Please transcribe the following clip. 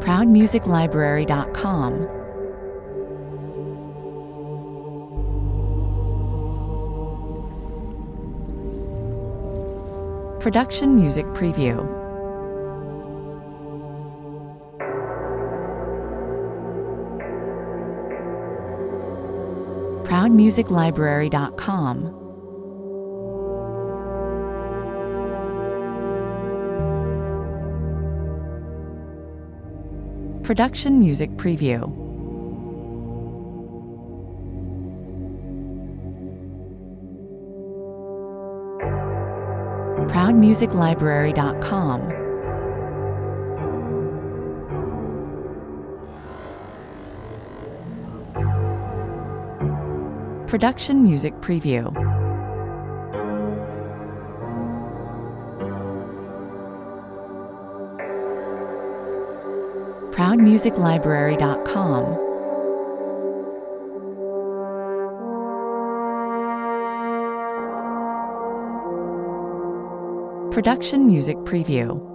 ProudMusicLibrary.com. Production Music Preview. ProudMusicLibrary.com. Production Music Preview. ProudMusicLibrary.com. Production Music Preview. ProudMusicLibrary.com. Production Music Preview.